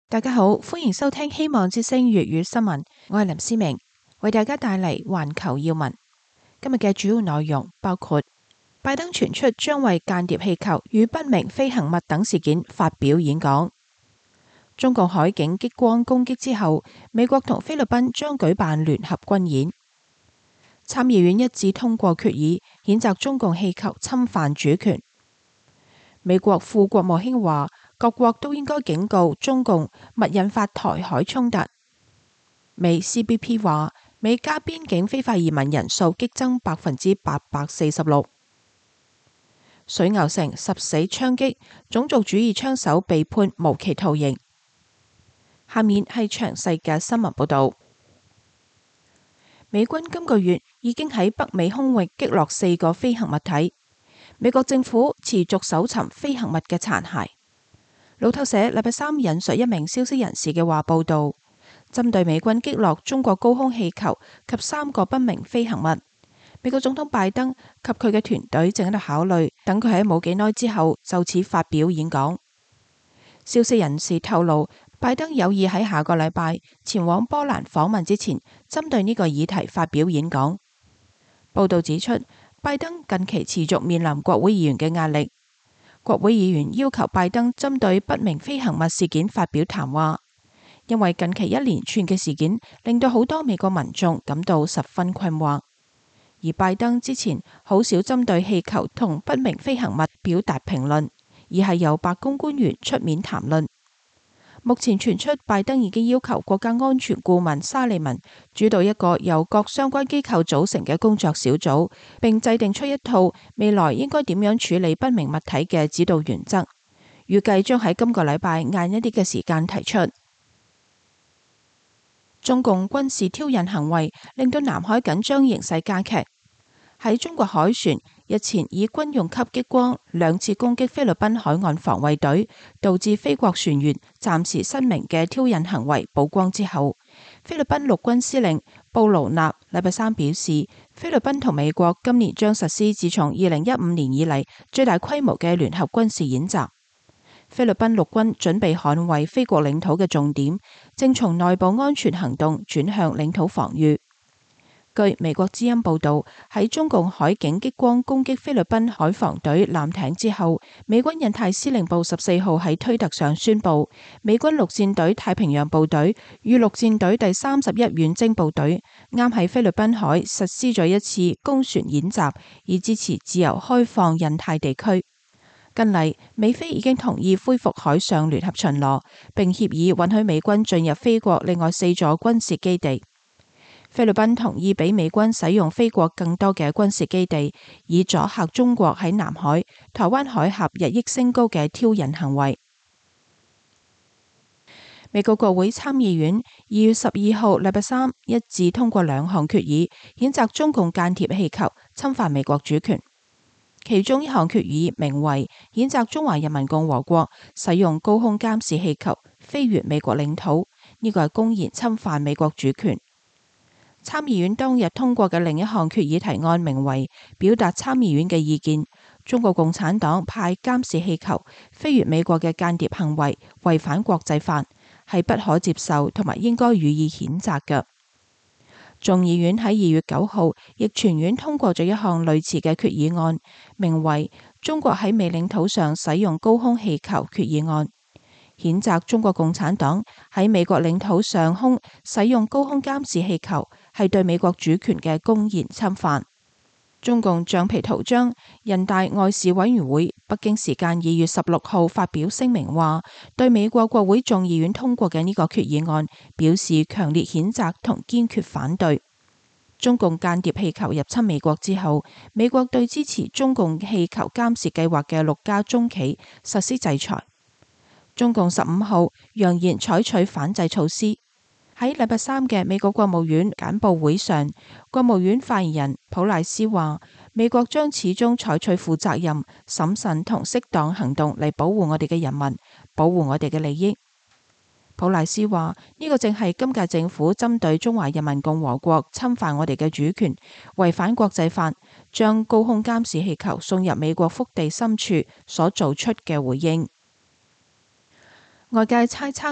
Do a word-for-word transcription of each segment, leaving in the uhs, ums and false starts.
大家好，歡迎收聽希望之聲粵語新聞，我係林思明，為大家帶嚟環球要聞。今日嘅主要內容包括拜登傳出將為間諜氣球與不明飛行物等事件發表演講；中共海警激光攻擊之後，美國同菲律賓將舉辦聯合軍演；參議院一致通過決議，譴責中共氣球侵犯主權；美國副國務卿話，各國都應該警告中共勿引發台海衝突。美 C B P 話，美加邊境非法移民人數激增百分之八百四十六。水牛城十死槍擊，種族主義槍手被判無期徒刑。下面係詳細嘅新聞報道。美軍今個月已經喺北美空域擊落四個飛行物體，美國政府持續搜尋飛行物嘅殘骸。路透社禮拜三引述一名消息人士嘅話報道，針對美軍擊落中國高空氣球及三個不明飛行物，美國總統拜登及佢嘅團隊正喺度考慮，等佢喺冇幾耐之後就此發表演講。消息人士透露，拜登有意喺下個禮拜前往波蘭訪問之前，針對呢個議題發表演講。報道指出，拜登近期持續面臨國會議員嘅壓力。國會議員要求拜登針對不明飛行物事件發表談話，因為近期一連串嘅事件令到好多美國民眾感到十分困惑。而拜登之前好少針對氣球同不明飛行物表達評論，而係由白宮官員出面談論。目前傳出拜登已經要求國家安全顧問沙利文主導一個由各相關機構組成嘅工作小組，並制定出一套未來應該點樣處理不明物體嘅指導原則，預計將喺今個禮拜晏一啲嘅時間提出。中共軍事挑釁行為令到南海緊張形勢加劇。喺中國海船日前以軍用級激光兩次攻擊菲律賓海岸防衛隊，導致菲國船員暫時失明嘅挑釁行為曝光之後，菲律賓陸軍司令布勞納禮拜三表示，菲律賓同美國今年將實施自從二零一五年以嚟最大規模嘅聯合軍事演習。菲律賓陸軍準備捍衛菲國領土嘅重點，正從內部安全行動轉向領土防禦。據美國之音報道，喺中共海警激光攻擊菲律賓海防隊艦艇之後，美軍印太司令部十四號喺推特上宣布，美軍陸戰隊太平洋部隊與陸戰隊第三十一遠征部隊啱喺菲律賓海實施咗一次公船演習，以支持自由開放印太地區。近嚟，美菲已經同意恢復海上聯合巡邏，並協議允許美軍進入菲國另外四座軍事基地。菲律賓同意俾美軍使用菲國更多嘅軍事基地，以阻嚇中國喺南海、台灣海峽日益升高嘅挑釁行為。美國國會參議院二月十二號禮拜三一致通過兩項決議，譴責中共間諜氣球侵犯美國主權。其中一項決議名為譴責中華人民共和國使用高空監視氣球飛越美國領土，呢個係公然侵犯美國主權。參議院當日通過嘅另一項決議提案名為表達參議院嘅意見，中國共產黨派監視氣球飛越美國嘅間諜行為違反國際法，係不可接受同埋應該予以譴責嘅。眾議院喺二月九號亦全院通過咗一項類似嘅決議案，名為中國喺美領土上使用高空氣球決議案，譴責中國共產黨喺美國領土上空使用高空監視氣球，係對美國主權嘅公然侵犯。中共橡皮圖章人大外事委員會北京時間二月十六號發表聲明話，對美國國會眾議院通過嘅呢個決議案表示強烈譴責同堅決反對。中共間諜氣球入侵美國之後，美國對支持中共氣球監視計劃嘅六家中企實施制裁。中共十五號揚言採取反制措施。喺禮拜三嘅美國國務院簡報會上，國務院發言人普賴斯話，美國將始終採取負責任、審慎同適當行動嚟保護我哋嘅人民，保護我哋嘅利益。普賴斯話，呢個正係今屆政府針對中華人民共和國侵犯我哋嘅主權、違反國際法，將高空監視氣球送入美國腹地深處所做出嘅回應。外界猜測，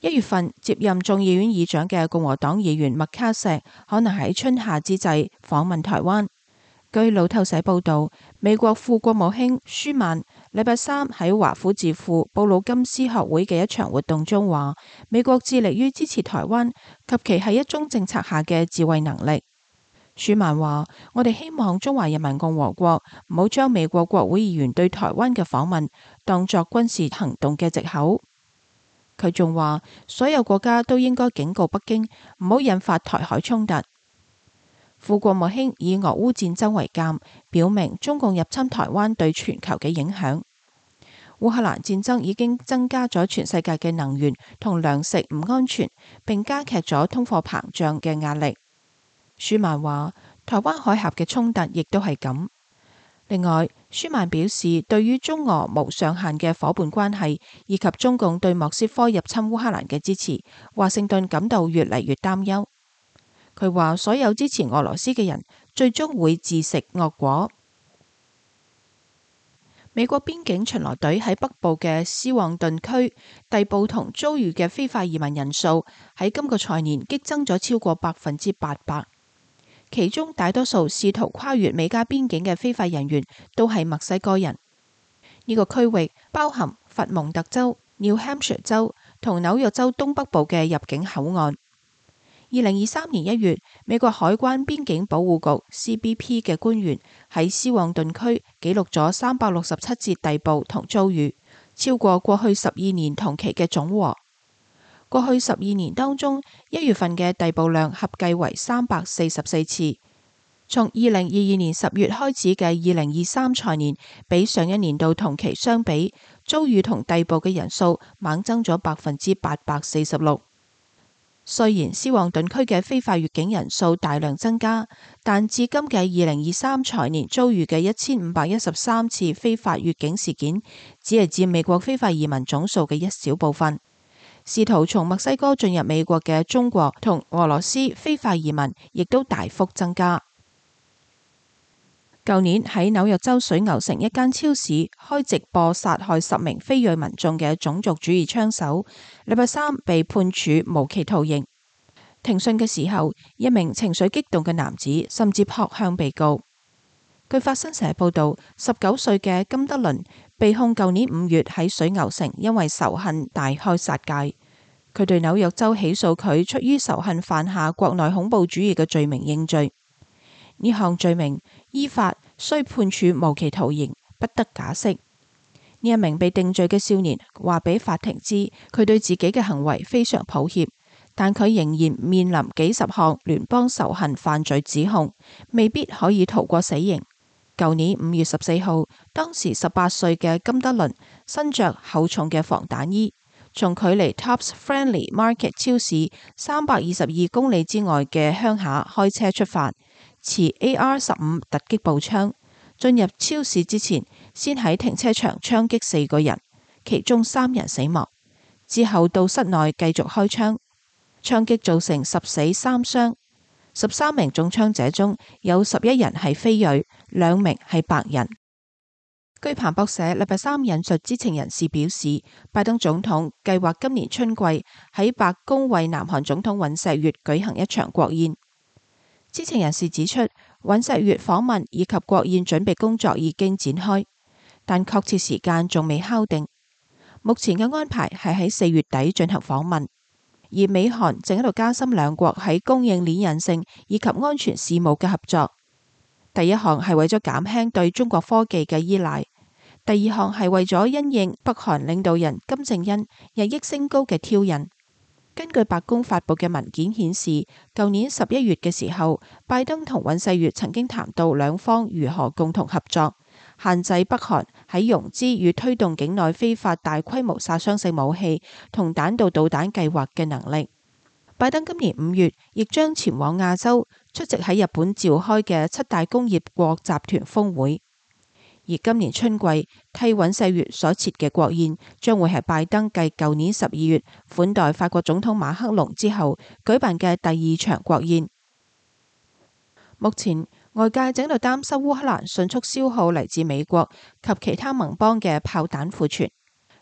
一月份接任眾議院議長嘅共和黨議員麥卡錫可能喺春夏之際訪問台灣。據路透社報道，美國副國務卿舒曼禮拜三喺華府智庫布魯金斯學會嘅一場活動中話，美國致力於支持台灣及其喺一中政策下嘅自衛能力。舒曼話：我哋希望中華人民共和國唔好將美國國會議員對台灣嘅訪問當作軍事行動嘅藉口。佢仲話，所有國家都應該警告北京唔好引發台海衝突。副國務卿以俄烏戰爭為鑑，表明中共入侵台灣對全球嘅影響。烏克蘭戰爭已經增加咗全世界嘅能源同糧食唔安全，並加劇咗通貨膨脹嘅壓力。舒曼話，台灣海峽嘅衝突亦都係咁。另外，舒曼表示，對於中俄無上限嘅夥伴關係以及中共對莫斯科入侵烏克蘭嘅支持，華盛頓感到越嚟越擔憂。佢話，所有支持俄羅斯嘅人最終會自食惡果。美國邊境巡邏隊喺北部嘅斯旺頓區逮捕同遭遇嘅非法移民人數喺今個財年激增咗超過百分之八百。其中大多數試圖跨越美加邊境嘅非法人員都係墨西哥人。呢、這個區域包含佛蒙特州、New Hampshire 州同紐約州東北部嘅入境口岸。二零二三年一月，美國海關邊境保護局 C B P 嘅官員喺斯旺頓區記錄咗三百六十七節逮捕同遭遇，超過過去十二年同期嘅總和。過去十二年當中，一月份嘅逮捕量合計為三百四十四次。從二零二二年十月開始嘅二零二三財年，比上一年度同期相比，遭遇同逮捕嘅人數猛增咗百分之八百四十六。雖然斯旺頓區嘅非法越境人數大量增加，但至今嘅二零二三財年遭遇嘅一千五百一十三次非法越境事件，只係佔美國非法移民總數嘅一小部分。試圖從墨西哥進入美國嘅中國同俄羅斯非法移民亦都大幅增加。舊年喺紐約州水牛城一間超市開直播殺害十名非裔民眾嘅種族主義槍手，禮拜三被判處無期徒刑。庭訊嘅時候，一名情緒激動嘅男子甚至撲向被告。據法新社報道，十九歲嘅金德倫被控舊年五月喺水牛城因為仇恨大開殺戒。佢對紐約州起訴佢出於仇恨犯下國內恐怖主義嘅罪名認罪。呢項罪名依法需判處無期徒刑，不得假釋。呢一名被定罪嘅少年話俾法庭知，佢對自己嘅行為非常抱歉，但佢仍然面臨幾十項聯邦仇恨犯罪指控，未必可以逃過死刑。舊年五月十四號，當時十八歲嘅金德倫身着厚重嘅防彈衣，從距離 Tops Friendly Market 超市三百二十二公里之外嘅鄉下開車出發，持 A R 十五突擊步槍，進入超市之前，先喺停車場槍擊四個人，其中三人死亡，之後到室內繼續開槍，槍擊造成十死三傷。十三名中槍者中有十一人係非裔，兩名係白人。據彭博社禮拜三引述知情人士表示，拜登總統計劃今年春季喺白宮為南韓總統尹錫悅舉行一場國宴。知情人士指出，尹錫悅訪問以及國宴準備工作已經展開，但確切時間仲未敲定。目前嘅安排係喺四月底進行訪問。而美韓正喺度加深兩國喺供應鏈韌性以及安全事務嘅合作。第一項係為咗減輕對中國科技嘅依賴，第二項係為咗因應北韓領導人金正恩日益升高嘅挑釁。根據白宮發佈嘅文件顯示，舊年十一月嘅時候，拜登同尹錫悅曾經談到兩方如何共同合作，限制北韓喺融資與推動境內非法大規模殺傷性武器同彈道導彈計劃嘅能力。拜登今年五月亦將前往亞洲出席喺日本召開嘅七大工業國集團峰會。而今年春季替尹錫悅所設嘅國宴，將會係拜登繼舊年十二月款待法國總統馬克龍之後舉辦嘅第二場國宴。目前外界正喺度擔心烏克蘭迅速消耗嚟自美國及其他盟邦嘅炮彈庫存。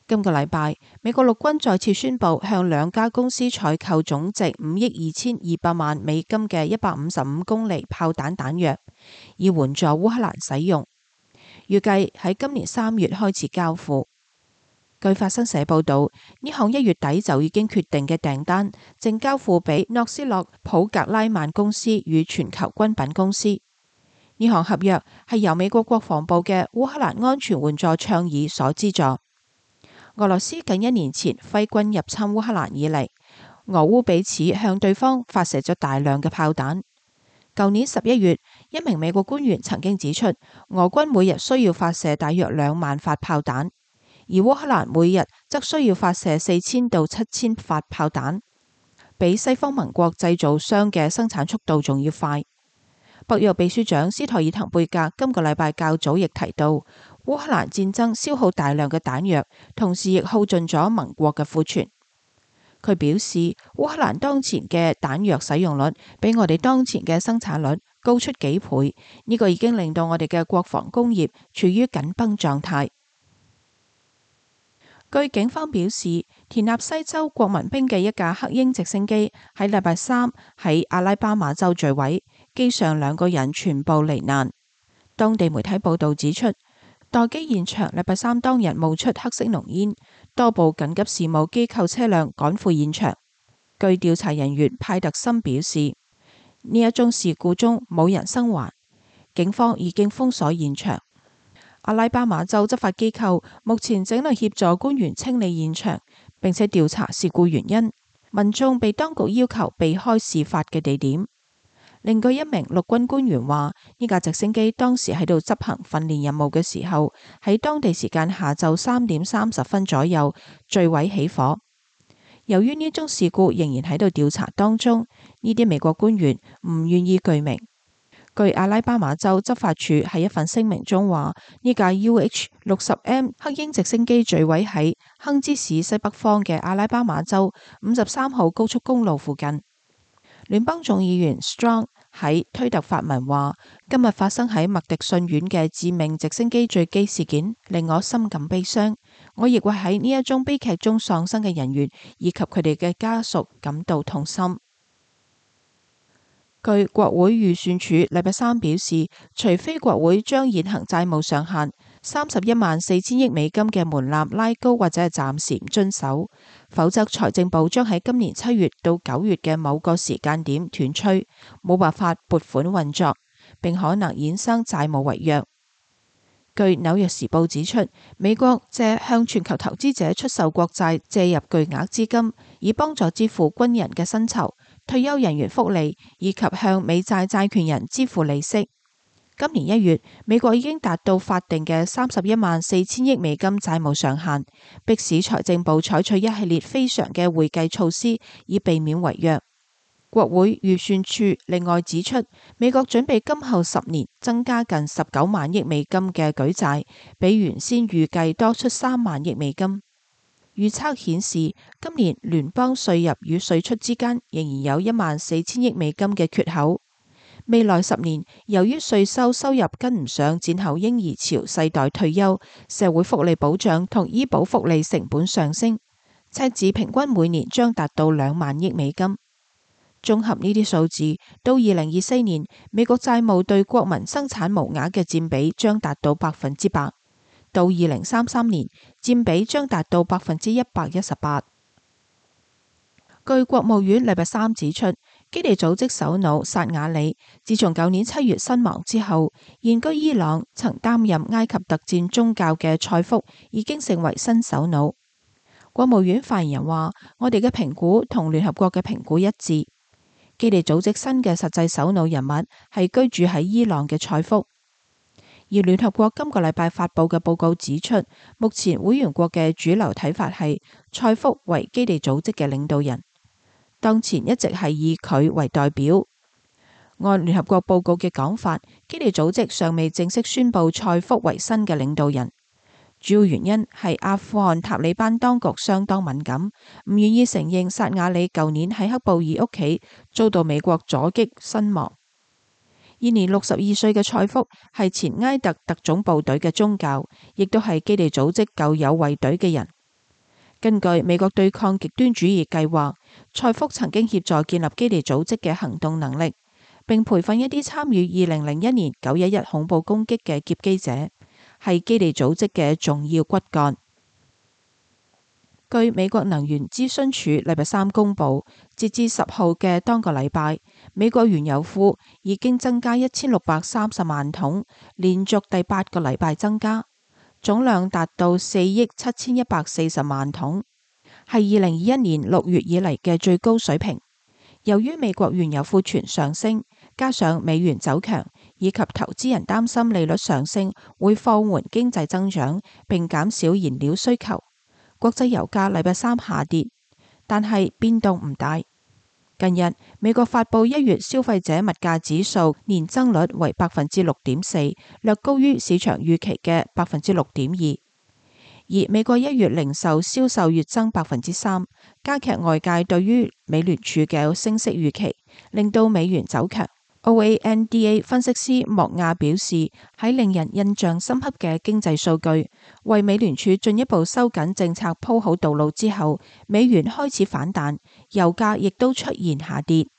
今個禮拜，美國陸軍再次宣布向兩家公司採購總值五億二千二百萬美金嘅一百五十五公里炮彈彈藥，以援助烏克蘭使用。預計喺今年三月開始交付。據法新社報道，呢項一月底就已經決定嘅訂單，正交付俾諾斯洛普格拉曼公司與全球軍品公司。呢項合約係由美國國防部嘅烏克蘭安全援助倡議所資助。俄羅斯近一年前揮軍入侵烏克蘭以嚟，俄烏彼此向對方發射咗大量嘅炮彈。舊年十一月，一名美國官員曾經指出，俄軍每日需要發射大約兩萬發炮彈，而烏克蘭每日則需要發射四千到七千發炮彈，比西方盟國製造商嘅生產速度仲要快。北約秘書長斯托爾滕貝格今個禮拜較早亦提到，烏克蘭戰爭消耗大量嘅彈藥，同時亦耗盡咗盟國嘅庫存。佢表示，烏克蘭當前嘅彈藥使用率比我哋當前嘅生產率高出幾倍，呢個已經令到我哋嘅國防工業處於緊繃狀態。據警方表示，田納西州國民兵嘅一架黑鷹直升機喺禮拜三喺阿拉巴馬州墜毀，機上兩個人全部罹難。當地媒體報道指出，待機現場禮拜三當日冒出黑色濃煙，多部緊急事務機構車輛趕赴現場。據調查人員派特森表示，呢一宗事故中冇人生還，警方已經封鎖現場。阿拉巴馬州執法機構目前正在協助官員清理現場，並且調查事故原因。民眾被當局要求避開事發嘅地點。另據一名陸軍官員話，呢架直升機當時喺度執行訓練任務嘅時候，喺當地時間下晝三點三十分左右墜毀起火。由於呢宗事故仍然喺度調查當中，呢啲美國官員唔願意具名。據阿拉巴馬州執法處喺一份聲明中話，呢架 U H 六十 M 黑鷹直升機墜毀喺亨茲市西北方嘅阿拉巴馬州五十三號高速公路附近。聯邦眾議員 Strong 喺推特發文話，今日發生喺麥迪遜縣嘅致命直升機墜機事件令我深感悲傷，我亦為喺呢一宗悲劇中喪生嘅人員以及佢哋嘅家屬感到痛心。據國會預算署禮拜三表示，除非國會將現行債務上限三十一萬四千億美金嘅門檻拉高或者係暫時唔遵守，否則財政部將喺今年七月到九月嘅某個時間點斷炊，冇辦法撥款運作，並可能衍生債務違約。據紐約時報指出，美國借向全球投資者出售國債，借入巨額資金，以幫助支付軍人嘅薪酬、退休人員福利以及向美債債權人支付利息。今年一月，美國已經達到法定嘅三十一萬四千億美金債務上限，迫使財政部採取一系列非常嘅會計措施，以避免違約。國會預算處另外指出，美國準備今後十年增加近十九萬億美金嘅舉債，比原先預計多出三萬億美金。預測顯示，今年聯邦稅入與稅出之間仍然有一萬四千億美金嘅缺口。未來十年，由於稅收收入跟唔上戰後嬰兒潮世代退休、社會福利保障同醫保福利成本上升，赤字平均每年將達到兩萬億美金。綜合呢啲數字，到二零二四年，美國債務對國民生產毛額嘅佔比將達到百分之百；到二零三三年，佔比將達到百分之一百一十八。據國務院禮拜三指出，基地組織首腦薩瓦里自從舊年七月身亡之後，現居伊朗曾擔任埃及特戰宗教嘅塞福已經成為新首腦。國務院發言人話：我哋嘅評估同聯合國嘅評估一致。基地組織新嘅實際首腦人物係居住喺伊朗嘅塞福，而聯合國今個禮拜發佈嘅報告指出，目前會員國嘅主流睇法係塞福為基地組織嘅領導人，當前一直係以佢為代表。按聯合國報告嘅講法，基地組織尚未正式宣布塞福為新嘅領導人。主要原因係阿富汗塔利班當局相當敏感，唔願意承認薩瓦里舊年喺喀布爾屋企遭到美國阻擊身亡。現年六十二歲嘅塞福係前埃特特種部隊嘅宗教，亦都係基地組織舊有衛隊嘅人。 根據美國對抗極端主義計劃，賽福曾經協助建立基地組織嘅行動能力，並培訓一啲參與二零零一年九一一恐怖攻擊嘅劫機者，係基地組織嘅重要骨幹。據美國能源諮詢署禮拜三公佈，截至十號嘅當個禮拜，美國原油庫已經增加一千六百三十萬桶，連續第八個禮拜增加，總量達到四億七千一百四十萬桶，係二零二一年六月以嚟嘅最高水平。由於美國原油庫存上升，加上美元走強，以及投資人擔心利率上升會放緩經濟增長並減少燃料需求，國際油價禮拜三下跌，但係變動唔大。近日美國發佈一月消費者物價指數年增率為百分之六點四，略高於市場預期嘅百分之六點二。而美國一月零售銷售月增百分之三，加劇外界對於美聯儲嘅升息預期，令到美元走強。O A N D A 分析師莫亞表示，喺令人印象深刻嘅經濟數據為美聯儲進一步收緊政策鋪好道路之後，美元開始反彈，油價亦都出現下跌。